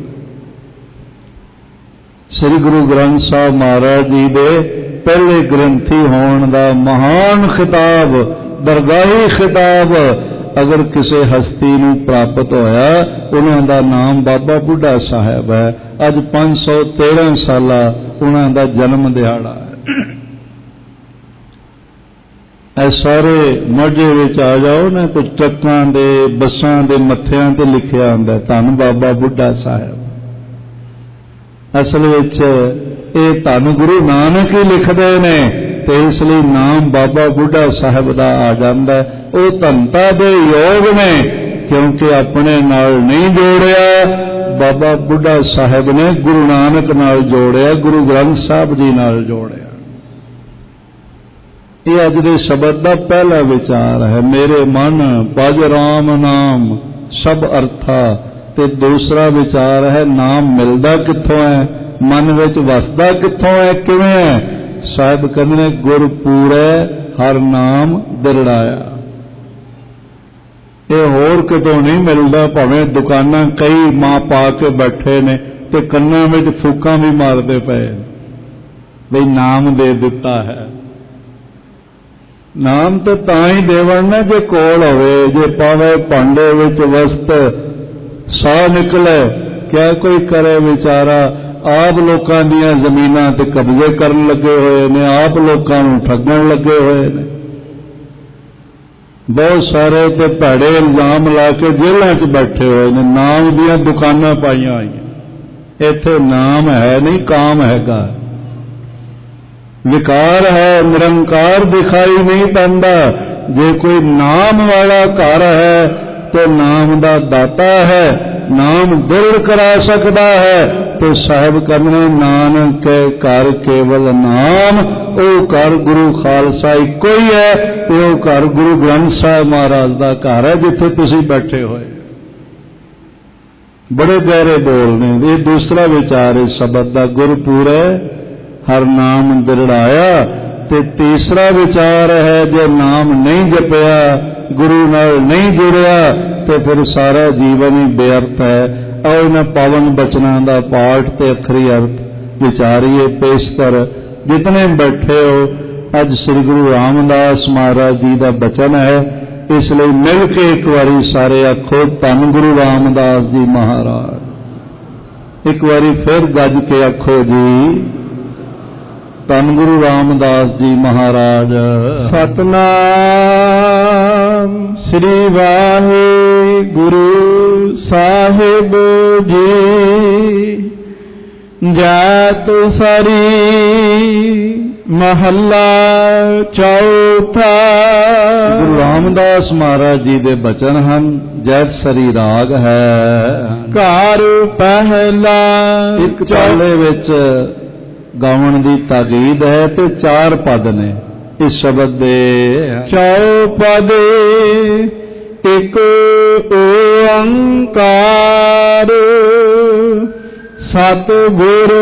श्री गुरु ग्रंथ साहब महाराज जी दे पहले ग्रंथी होने का महान खिताब, दरगाही खिताब अगर किसी हस्ती नूं प्राप्त होया, उन्हां दा नाम बाबा बुढ़ा साहब है। अज 513 साला उन्हां दा जन्म दिहाड़ा है। ऐ सारे मोढे विच आ जाओ ना, तो ट्रकां दे बसां दे मत्थियां ते लिखिया हुंदा धन बाबा बुढ़ा साहब। असल विच ये धन गुरु नानक ही लिखते ने, तो इसलिए नाम बाबा बुढ़ा साहब का आ जाता है। वो धनता दे योग ने, क्योंकि अपने नाल नहीं जोड़िया, बाबा बुढ़ा साहब ने गुरु नानक नाल जोड़िया, गुरु ग्रंथ साहब जी नाल जोड़िया। ये अज दे शब्द का पहला विचार है। मेरे मन भज राम नाम सब अर्था। ते दूसरा विचार है नाम मिलदा कित्थों है, मन विच वसदा कित्थों है, किवें है। साहिब कहंदे ने गुर पूरे हर नाम दिरड़ाया। ये होर कितों नहीं मिलदा। भावें दुकानां कई मां पा के बैठे ने ते कन्नां विच फूकां भी मारदे पए बई नाम दे दिता है। नाम तो तां ही देवण ना जे कोल होवे, जे पावे भांडे विच वस्त साह निकले। क्या कोई करे बेचारा। आप लोगों दीयां जमीनां ते कब्जे करन लगे हुए ने, आप लोगों नूं ठगण लगे हुए ने। बहुत सारे ते भैड़े इल्जाम ला के जेलां च बैठे हुए ने, नाम दीयां दुकानां पाईयां होईयां। इत्थे नाम है नहीं, काम हैगा। विकार है, निरंकार दिखाई नहीं पैंदा। जे कोई नाम वाला घर है तो नाम दा दाता है, नाम दृढ़ करा सकता है। तो साहिब कहने नानक के घर केवल नाम, ओ घर गुरु खालसा इको ही है। वो घर गुरु ग्रंथ साहिब महाराज का घर है जिथे तुसीं बैठे हुए। बड़े गहरे बोल ने। ये दूसरा विचार इस शब्द का, गुरपूरे हर नाम दिरड़ाया। ते तीसरा विचार है जो नाम नहीं जपया, गुरु नाल नहीं जुड़िया, तो फिर सारा जीवन ही बेअर्थ है। और इन्हां पावन बचनां दा पाठ ते अखरी अर्थ विचारिए पेशतर। जितने बैठे हो, अज श्री गुरु रामदास महाराज जी का बचन है, इसलिए मिल के एक बारी सारे आखो धन गुरु रामदास जी महाराज। एक बारी फिर गज के आखो जी धन गुरु रामदास जी महाराज। सतनाम श्री वाहिगुरु साहिब जी। जात सरी महला चौथा। गुरु रामदास महाराज जी दे बचन हैं। जैत सरी राग है। कार पहला। एक चाले विच गावन की ताकीद है तो 4 पद ने इस शब्द दे। चौपद एक ओंकार सतगुर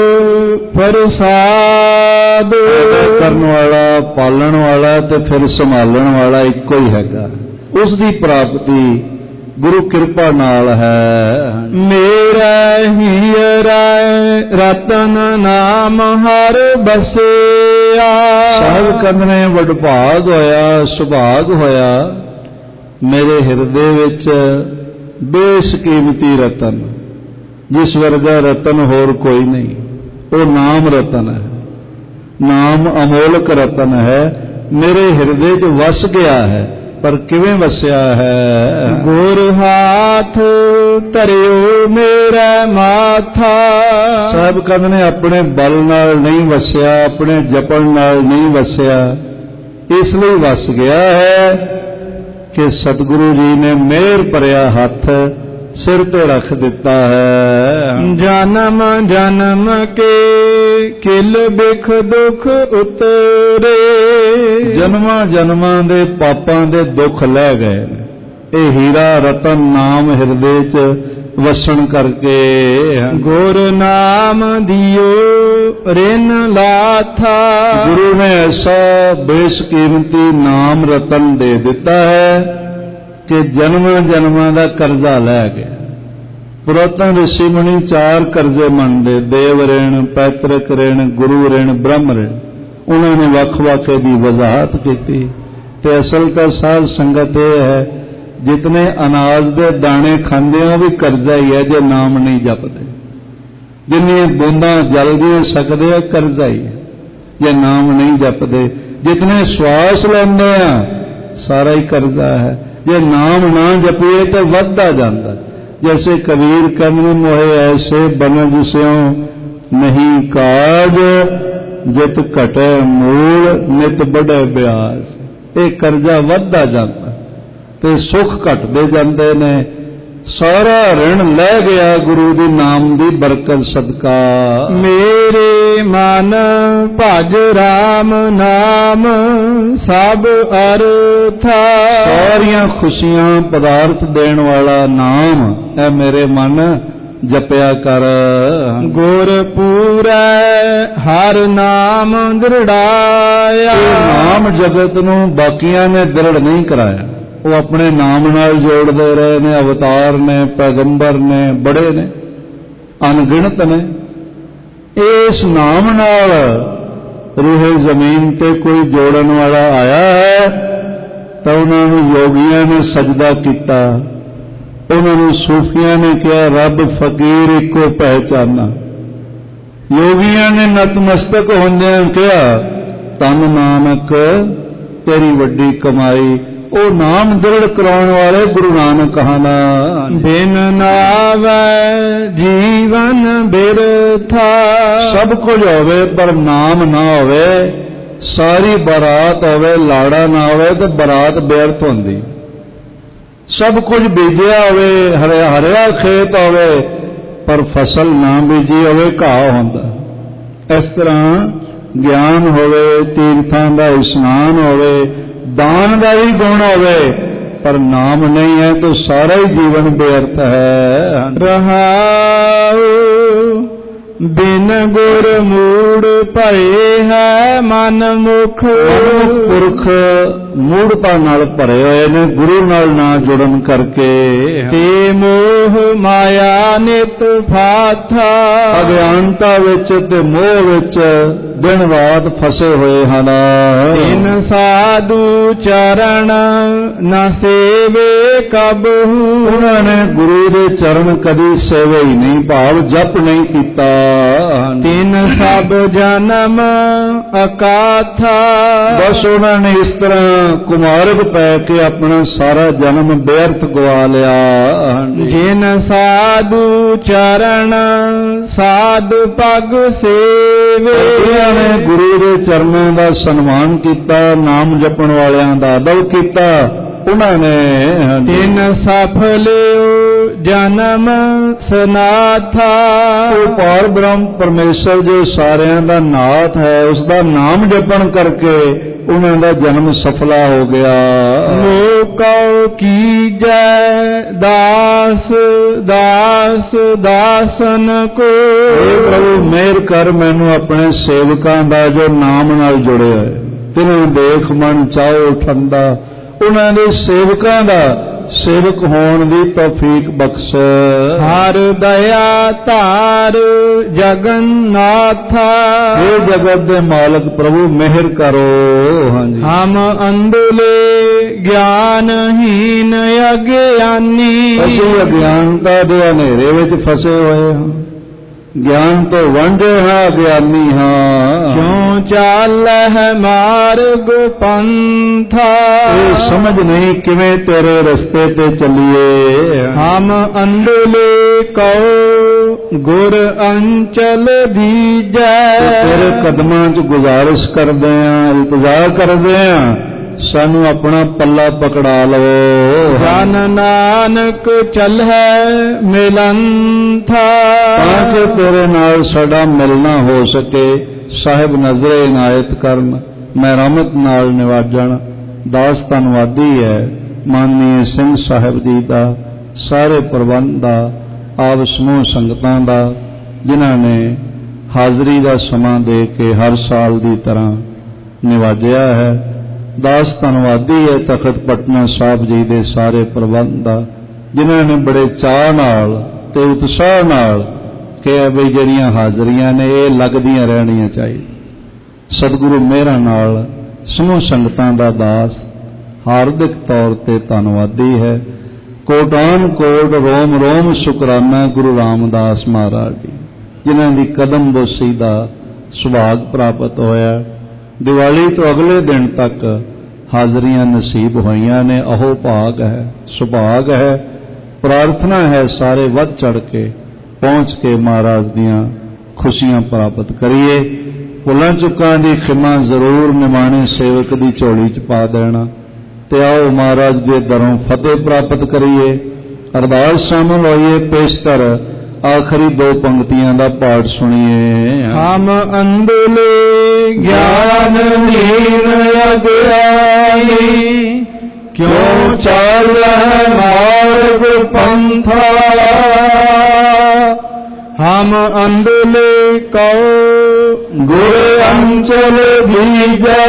प्रसाद। करने वाला, पालन वाला ते फिर संभालन वाला इको ही हैगा। उसकी प्राप्ति गुरु कृपा नाल है। मेरा हीरा रतन नाम हर बसिया। साहिब कहने वडभाग होया, सुभाग होया मेरे हिरदे विच बेशकीमती रतन, जिस वर्गा रतन होर कोई नहीं। वो नाम रतन है, नाम अमोलक रतन है, मेरे हिरदे च वस गया है। ਪਰ ਕਿਵੇਂ ਵਸਿਆ ਹੈ। ਗੁਰ ਹਾਥ ਧਰਿਓ ਮੇਰਾ ਮਾਥਾ। ਸਾਹਿਬ ਕਹਿੰਦੇ ਨੇ ਆਪਣੇ ਬਲ ਨਾਲ ਨਹੀਂ ਵਸਿਆ, ਆਪਣੇ ਜਪਣ ਨਾਲ ਨਹੀਂ ਵਸਿਆ, ਇਸ ਲਈ ਵਸ ਗਿਆ ਹੈ ਕਿ ਸਤਿਗੁਰੂ ਜੀ ਨੇ ਮਿਹਰ ਭਰਿਆ ਹੱਥ ਸਿਰ ਤੇ ਰੱਖ ਦਿੱਤਾ ਹੈ। ਜਨਮ ਜਨਮ ਕੇ ਕਿਲ ਬਿਖ ਦੁਖ ਉਤਰੇ। ਜਨਮਾਂ ਜਨਮਾਂ ਦੇ ਪਾਪਾਂ ਦੇ ਦੁੱਖ ਲੈ ਗਏ। ਇਹ ਹੀਰਾ ਰਤਨ ਨਾਮ ਹਿਰਦੇ 'ਚ ਵਸਣ ਕਰਕੇ। ਗੁਰ ਨਾਮ ਦਿਓ ਰਿਨ ਲਾਥਾ। ਗੁਰੂ ਨੇ ਐਸਾ ਬੇਸ਼ਕੀਮਤੀ ਨਾਮ ਰਤਨ ਦੇ ਦਿੱਤਾ ਹੈ ਕਿ ਜਨਮਾਂ ਜਨਮਾਂ ਦਾ ਕਰਜ਼ਾ ਲੈ ਗਿਆ। ਪੁਰਾਤਨ ਰਿਸ਼ੀ ਮੁਨੀ 4 ਕਰਜ਼ੇ ਮੰਨਦੇ, ਦੇਵ ਰਿਣ, ਪੈਤ੍ਰਿਕ ਰਿਣ, ਗੁਰੂ ਰਿਣ, ਬ੍ਰਹਮ ਰਿਣ। ਉਹਨਾਂ ਨੇ ਵੱਖ-ਵੱਖ ਦੀ ਵਜ਼ਾਹਤ ਕੀਤੀ ਤੇ ਅਸਲ ਤਾਂ ਸਾਧ ਸੰਗਤ ਇਹ ਹੈ, ਜਿਤਨੇ ਅਨਾਜ ਦੇ ਦਾਣੇ ਖਾਂਦੇ ਆ ਵੀ ਕਰਜ਼ਾ ਹੀ ਹੈ ਜੇ ਨਾਮ ਨਹੀਂ ਜਪਦੇ। ਜਿੰਨੀਆਂ ਬੂੰਦਾਂ ਜਲਦੀਆਂ ਸਕਦੇ ਆ ਕਰਜ਼ਾ ਹੀ ਹੈ ਜੇ ਨਾਮ ਨਹੀਂ ਜਪਦੇ। ਜਿਤਨੇ ਸਵਾਸ ਲੈਂਦੇ ਆ ਸਾਰਾ ਹੀ ਕਰਜ਼ਾ ਹੈ, ਜੇ ਨਾਮ ਨਾ ਜਪੀਏ ਤਾਂ ਵੱਧਦਾ ਜਾਂਦਾ। ਜੈਸੇ ਕਬੀਰ ਕਹਿੰਦੇ ਮੋਹੇ ਐਸੇ ਬਨਜ ਸਿਉ ਨਹੀਂ ਕਾਜ, ਜਿਤ ਘਟੇ ਮੂਲ ਨਿਤ ਬੜੇ ਬਿਆਸ। ਇਹ ਕਰਜ਼ਾ ਵੱਧਦਾ ਜਾਂਦਾ ਤੇ ਸੁੱਖ ਘਟਦੇ ਜਾਂਦੇ ਨੇ। ਸਾਰਾ ਰਿਣ ਲੈ ਗਿਆ ਗੁਰੂ ਦੇ ਨਾਮ ਦੀ ਬਰਕਤ ਸਦਕਾ। ਮੇਰੇ ਮਨ ਭਜ ਰਾਮ ਨਾਮ ਸਭ ਅਰਥਾ। ਸਾਰੀਆਂ ਖੁਸ਼ੀਆਂ ਪਦਾਰਥ ਦੇਣ ਵਾਲਾ ਨਾਮ ਹੈ ਮੇਰੇ ਮਨ, ਜਪਿਆ ਕਰ। ਗੁਰ ਪੂਰੈ ਹਰ ਨਾਮ ਦ੍ਰਿੜਾਇਆ। ਨਾਮ ਜਗਤ ਨੂੰ ਬਾਕੀਆਂ ਨੇ ਦ੍ਰਿੜ ਨਹੀਂ ਕਰਾਇਆ, ਉਹ ਆਪਣੇ ਨਾਮ ਨਾਲ ਜੋੜਦੇ ਰਹੇ ਨੇ। ਅਵਤਾਰ ਨੇ, ਪੈਗੰਬਰ ਨੇ, ਬੜੇ ਨੇ, ਅਣਗਿਣਤ ਨੇ। ਇਸ ਨਾਮ ਨਾਲ ਰੂਹੇ ਜ਼ਮੀਨ ਤੇ ਕੋਈ ਜੋੜਨ ਵਾਲਾ ਆਇਆ ਹੈ ਤਾਂ ਉਹਨਾਂ ਨੂੰ ਯੋਗੀਆਂ ਨੇ ਸਜਦਾ ਕੀਤਾ। ਉਹਨਾਂ ਨੂੰ ਸੂਫੀਆਂ ਨੇ ਕਿਹਾ ਰੱਬ ਫਕੀਰ ਇੱਕੋ ਪਹਿਚਾਨਾ। ਯੋਗੀਆਂ ਨੇ ਨਤਮਸਤਕ ਹੁੰਦਿਆਂ ਕਿਹਾ ਧੰਨ ਨਾਨਕ ਤੇਰੀ ਵੱਡੀ ਕਮਾਈ। ਉਹ ਨਾਮ ਦ੍ਰਿੜ ਕਰਾਉਣ ਵਾਲੇ ਗੁਰੂ ਨਾਨਕ ਕਹਾਣਾ। ਬਿਨ ਨਾਵੈ ਜੀਵਨ ਬਿਰਥਾ। ਸਭ ਕੁਝ ਹੋਵੇ ਪਰ ਨਾਮ ਨਾ ਹੋਵੇ, ਸਾਰੀ ਬਰਾਤ ਹੋਵੇ ਲਾੜਾ ਨਾ ਹੋਵੇ ਤਾਂ ਬਰਾਤ ਬੇਅਰਥ ਹੁੰਦੀ। ਸਭ ਕੁਝ ਬੀਜਿਆ ਹੋਵੇ, ਹਰਿਆ ਖੇਤ ਹੋਵੇ ਪਰ ਫਸਲ ਨਾ ਬੀਜੀ ਹੋਵੇ, ਘਾਹ ਹੁੰਦਾ। ਇਸ ਤਰ੍ਹਾਂ ਗਿਆਨ ਹੋਵੇ, ਤੀਰਥਾਂ ਦਾ ਇਸ਼ਨਾਨ ਹੋਵੇ, ਦਾਨ ਦਾ ਵੀ ਗੁਣ ਹੋਵੇ ਪਰ ਨਾਮ ਨਹੀਂ ਹੈ ਤਾਂ ਸਾਰਾ ਹੀ ਜੀਵਨ ਬੇਅਰਥ ਹੈ। ਰਹਾਉ ਬਿਨ ਗੁਰ ਮੂੜ ਭਏ ਹੈ ਮਨ ਮੁਖ। ਪੁਰਖ ਮੂੜਤਾ ਨਾਲ ਭਰੇ ਹੋਏ ਨੇ ਗੁਰੂ ਨਾਲ ਨਾ ਜੁੜਨ ਕਰਕੇ। ਤੇ ਮੋਹ ਮਾਇਆ ਨਿਤ ਫਾਥਾ। ਅਗਿਆਨਤਾ ਵਿੱਚ ਤੇ ਮੋਹ ਵਿੱਚ ਦਿਨ ਰਾਤ ਫਸੇ ਹੋਏ ਹਨ। ਤਿਨ ਸਾਧੂ ਚਰਨ ਨਾ ਸੇਵੇ ਕਬਹੂ। ਉਹਨਾਂ ਨੇ ਗੁਰੂ ਦੇ ਚਰਨ ਕਦੀ ਸੇਵੇ ਹੀ ਨਹੀਂ, ਭਾਵ ਜਪ ਨਹੀਂ ਕੀਤਾ। ਤਿਨ ਸਭ ਜਨਮ ਅਕਾਥਾ। ਬਸ ਉਹਨਾਂ ਨੇ ਇਸ ਤਰ੍ਹਾਂ ਕੁਮਾਰਗ ਪੈ ਕੇ ਆਪਣਾ ਸਾਰਾ ਜਨਮ ਬੇਅਰਥ ਗਵਾ ਲਿਆ। ਜਿਨ ਸਾਧੂ ਚਰਨ ਸਾਧ ਪਗ ਸੇਵੇ। ਉਹਨਾਂ ਨੇ ਗੁਰੂ ਦੇ ਚਰਨਾਂ ਦਾ ਸਨਮਾਨ ਕੀਤਾ, ਨਾਮ ਜਪਣ ਵਾਲਿਆਂ ਦਾ ਅਦਬ ਕੀਤਾ। ਉਹਨਾਂ ਨੇ ਤਿਨ ਸਫਲਿਓ ਜਨਮ ਸਨਾਥਾ। ਉਹ ਪਾਰ ਬ੍ਰਹਮ ਪਰਮੇਸ਼ਰ ਜੋ ਸਾਰਿਆਂ ਦਾ ਨਾਥ ਹੈ, ਉਸ ਦਾ ਨਾਮ ਜਪਣ ਕਰਕੇ ਉਹਨਾਂ ਦਾ ਜਨਮ ਸਫਲਾ ਹੋ ਗਿਆ। ਲੋਕਉ ਕੀਜੈ ਦਾਸ ਦਾਸ ਦਾਸਨ ਕੋ। हे ਪ੍ਰਭੂ ਮਿਹਰ ਕਰ ਮੈਨੂੰ ਆਪਣੇ ਸੇਵਕਾਂ ਦਾ ਜੋ ਨਾਮ ਨਾਲ ਜੁੜੇ ਹੋਏ, ਤਿਨਾਂ ਦੇਖ ਮਨ ਚਾਹੋ ਠੰਡਾ। ਉਹਨਾਂ ਦੇ ਸੇਵਕਾਂ ਦਾ ਸੇਵਕ ਹੋਣ ਦੀ ਤੌਫੀਕ ਬਖਸ਼। ਹਰ ਦਇਆ ਧਾਰ ਜਗਨਨਾਥਾ। ਇਹ ਜਗਤ ਦੇ ਮਾਲਕ ਪ੍ਰਭੂ ਮਿਹਰ ਕਰੋ। ਹਾਂਜੀ ਹਮ ਅੰਧਲੇ ਗਿਆਨਹੀਨ ਅਗਿਆਨੀ। ਅਸੀਂ ਅਗਿਆਨਤਾ ਦੇ ਹਨੇਰੇ ਵਿੱਚ ਫਸੇ ਹੋਏ ਹਾਂ। ਗਿਆਨ ਤੋਂ ਵਾਂਝੇ ਹਾਂ ਗਿਆਨੀ ਹਾਂ। ਕਿਉ ਚਾਲਹਿ ਮਾਰਗ ਪੰਥਾ ਇਹ ਸਮਝ ਨਹੀਂ ਕਿਵੇਂ ਤੇਰੇ ਰਸਤੇ ਤੇ ਚੱਲੀਏ। ਹਮ ਅੰਧਲੇ ਕਉ ਗੁਰ ਅੰਚਲ ਦੀਜੈ ਤੇਰੇ ਕਦਮਾਂ 'ਚ ਗੁਜ਼ਾਰਿਸ਼ ਕਰਦੇ ਆਂ, ਇਲਤਜਾ ਕਰਦੇ ਆਂ, ਸਾਨੂੰ ਆਪਣਾ ਪੱਲਾ ਪਕੜਾ ਲਵੋ। ਜਨ ਨਾਨਕ ਚਲਹਿ ਮਿਲੰਥਾ ਤਾਂ ਕਿ ਤੇਰੇ ਨਾਲ ਸਾਡਾ ਮਿਲਣਾ ਹੋ ਸਕੇ। ਸਾਹਿਬ ਨਜ਼ਰੇ ਇਨਾਇਤ ਕਰਨ, ਮਿਹਰਮਤ ਨਾਲ ਨਿਵਾਜਣ। ਦਾਸ ਧੰਨਵਾਦੀ ਹੈ ਮਾਨਨੀय ਸਿੰਘ ਸਾਹਿਬ ਜੀ ਦਾ, ਸਾਰੇ ਪ੍ਰਬੰਧ ਦਾ, ਆਪ ਸਮੂਹ ਸੰਗਤਾਂ ਦਾ, ਜਿਨ੍ਹਾਂ ਨੇ ਹਾਜ਼ਰੀ ਦਾ ਸਮਾਂ ਦੇ ਕੇ ਹਰ ਸਾਲ ਦੀ ਤਰ੍ਹਾਂ ਨਿਵਾਜਿਆ ਹੈ। ਦਾਸ ਧੰਨਵਾਦੀ ਹੈ ਤਖਤ ਪਟਨਾ ਸਾਹਿਬ ਜੀ ਦੇ ਸਾਰੇ ਪ੍ਰਬੰਧ ਦਾ, ਜਿਨ੍ਹਾਂ ਨੇ ਬੜੇ ਚਾਅ ਨਾਲ ਤੇ ਉਤਸ਼ਾਹ ਨਾਲ ਕਿਹਾ ਬਈ ਜਿਹੜੀਆਂ ਹਾਜ਼ਰੀਆਂ ਨੇ ਇਹ ਲੱਗਦੀਆਂ ਰਹਿਣੀਆਂ ਚਾਹੀਦੀਆਂ। ਸਤਿਗੁਰੂ ਮਿਹਰਾਂ ਨਾਲ ਸਮੂਹ ਸੰਗਤਾਂ ਦਾ ਦਾਸ ਹਾਰਦਿਕ ਤੌਰ ਤੇ ਧੰਨਵਾਦੀ ਹੈ। ਕੋਟਾਨ ਕੋਟ ਰੋਮ ਰੋਮ ਸ਼ੁਕਰਾਨਾ ਗੁਰੂ ਰਾਮਦਾਸ ਮਹਾਰਾਜ ਜੀ, ਜਿਨ੍ਹਾਂ ਦੀ ਕਦਮ ਬੋਸੀ ਦਾ ਸੁਭਾਗ ਪ੍ਰਾਪਤ ਹੋਇਆ। ਦੀਵਾਲੀ ਤੋਂ ਅਗਲੇ ਦਿਨ ਤੱਕ ਹਾਜ਼ਰੀਆਂ ਨਸੀਬ ਹੋਈਆਂ ਨੇ। ਅਹੋ ਭਾਗ ਹੈ, ਸੁਭਾਗ ਹੈ। ਪ੍ਰਾਰਥਨਾ ਹੈ ਸਾਰੇ ਵੱਧ ਚੜ ਕੇ ਪਹੁੰਚ ਕੇ ਮਹਾਰਾਜ ਦੀਆਂ ਖੁਸ਼ੀਆਂ ਪ੍ਰਾਪਤ ਕਰੀਏ। ਭੁੱਲਾਂ ਚੁੱਕਾਂ ਦੀ ਖਿਮਾ ਜ਼ਰੂਰ ਨਿਮਾਣੇ ਸੇਵਕ ਦੀ ਝੋਲੀ 'ਚ ਪਾ ਦੇਣਾ ਤੇ ਆਓ ਮਹਾਰਾਜ ਦੇ ਦਰੋਂ ਫਤਿਹ ਪ੍ਰਾਪਤ ਕਰੀਏ। ਅਰਦਾਸ ਸ਼ਾਮਲ ਹੋਈਏ। ਪੇਸ਼ਤਰ ਆਖਰੀ ਦੋ ਪੰਕਤੀਆਂ ਦਾ ਪਾਠ ਸੁਣੀਏ। ਹਮ ਅੰਧਲੇ ਗਿਆਨਹੀਨ ਅਗਿਆਨੀ ਕਿਉ ਚਾਲਹਿ ਮਾਰਗ ਪੰਥਾ ਹਮ ਅੰਧਲੇ ਕਉ ਗੁਰ ਅੰਚਲ ਦੀਜੈ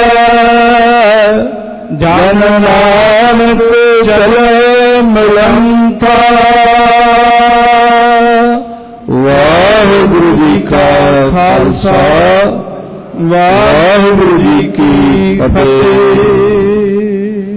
ਜਨ ਨਾਨਕ ਚਲੈ ਮਿਲੰਥਾ। ਵਾਹਿਗੁਰੂ ਜੀ ਕਾ ਖਾਲਸਾ, ਵਾਹਿਗੁਰੂ ਜੀ ਕੀ ਫਤਿਹ।